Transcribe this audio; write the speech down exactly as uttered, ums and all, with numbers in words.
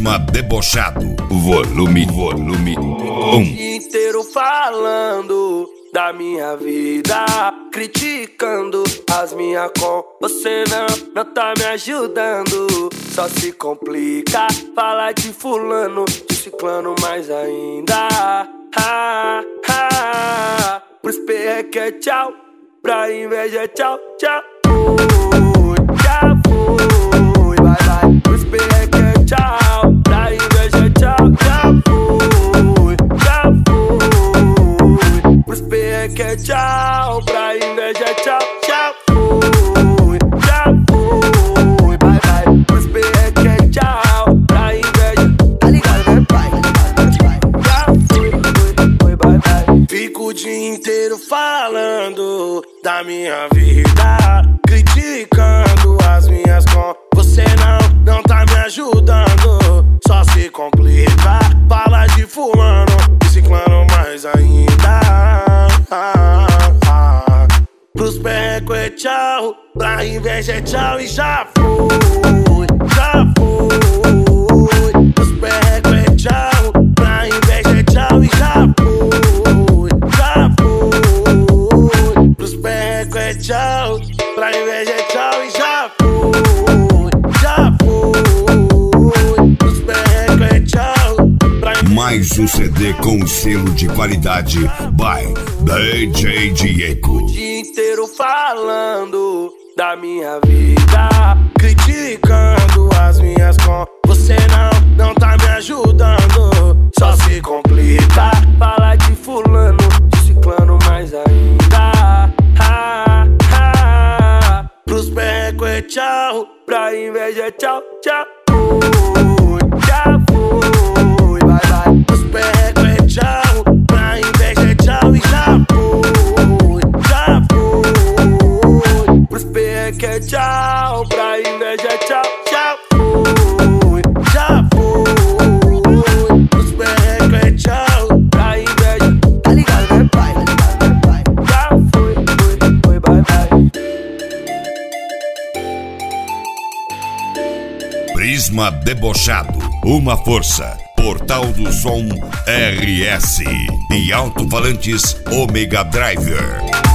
Prisma Debochado, volume, volume um. O dia inteiro falando da minha vida, criticando as minhas com. Você não, não tá me ajudando, só se complica. Fala de fulano, de ciclano mais ainda. Ha, ha. Pros P é que é tchau, pra inveja é tchau, tchau. Fui, já fui, vai, vai. Pros P é que é tchau, pra inveja é tchau, já fui, já fui. Pros P é que é tchau, pra inveja é tchau, já fui, já fui, vai, vai. Pros P é que é tchau, pra inveja, tá ligado, né, pai? Já fui, fui, fui, vai, vai. Fico o dia inteiro falando da minha vida, criticando as minhas com. Você não, não tá me ajudando, só se complica. Fala de fulano, de ciclano mais ainda. Ah, ah. Pros perreco é tchau, pra inveja é tchau e já fui, já fui. Pros perreco é tchau, pra inveja é tchau e já fui, já fui. Pros perreco é tchau, pra inveja é tchau e já fui, já fui. Pros perreco é tchau, pra inveja. Mais um C D com selo de qualidade by D J Diego. O dia inteiro falando da minha vida, criticando as minhas com. Você não, não tá me ajudando, só se complica. Fala de fulano, de ciclano mais ainda. Ha, ha. Pros perreco é tchau, pra inveja é tchau, tchau. Fui, já fui, vai, vai. Pros perreco é tchau, pra inveja é tchau e já fui, já fui. Pros P é que é tchau, pra inveja é tchau, já fui, já fui. Pros perreco é tchau, pra inveja, tá ligado, né, pai? Tá ligado, né, pai? Já fui, fui, fui, vai, vai. Prisma Debochado, uma força. Portal do Som R S e alto-falantes Omega Driver.